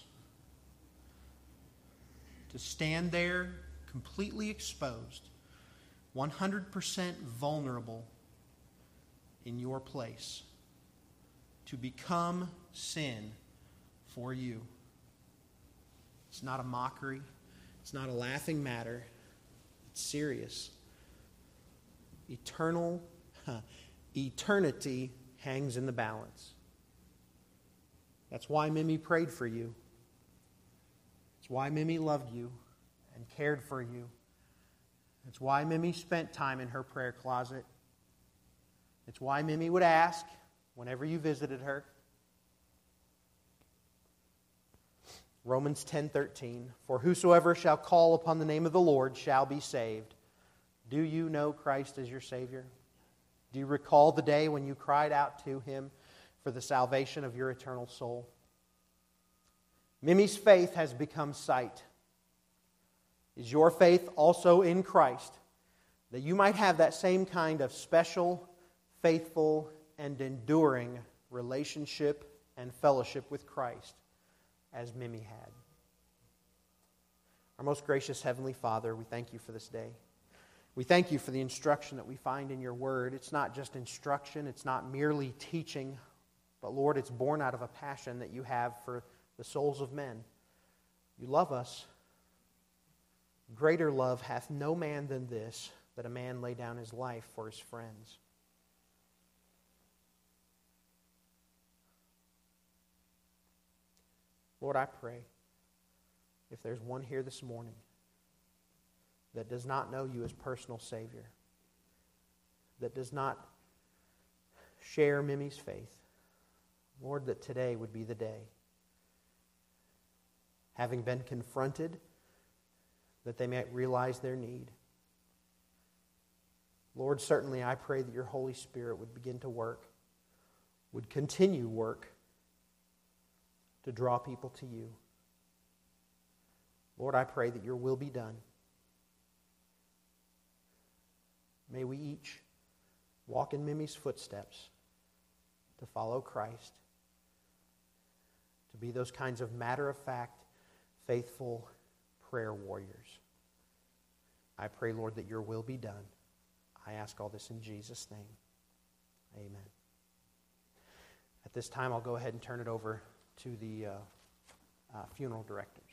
To stand there completely exposed, 100% vulnerable in your place, to become sin for you. It's not a mockery. It's not a laughing matter. It's serious. Eternity hangs in the balance. That's why Mimi prayed for you. It's why Mimi loved you and cared for you. It's why Mimi spent time in her prayer closet. It's why Mimi would ask whenever you visited her. Romans 10:13, for whosoever shall call upon the name of the Lord shall be saved. Do you know Christ as your Savior? Do you recall the day when you cried out to Him for the salvation of your eternal soul? Mimi's faith has become sight. Is your faith also in Christ, that you might have that same kind of special, faithful, and enduring relationship and fellowship with Christ as Mimi had? Our most gracious Heavenly Father, we thank You for this day. We thank You for the instruction that we find in Your Word. It's not just instruction, it's not merely teaching, but Lord, it's born out of a passion that You have for the souls of men. You love us. Greater love hath no man than this, that a man lay down his life for his friends. Lord, I pray, if there's one here this morning that does not know You as personal Savior, that does not share Mimi's faith, Lord, that today would be the day. Having been confronted, that they might realize their need. Lord, certainly I pray that Your Holy Spirit would begin to work, would continue work to draw people to You. Lord, I pray that Your will be done. May we each walk in Mimi's footsteps to follow Christ to be those kinds of matter-of-fact, faithful prayer warriors. I pray, Lord, that your will be done. I ask all this in Jesus' name. Amen. At this time, I'll go ahead and turn it over to the funeral director.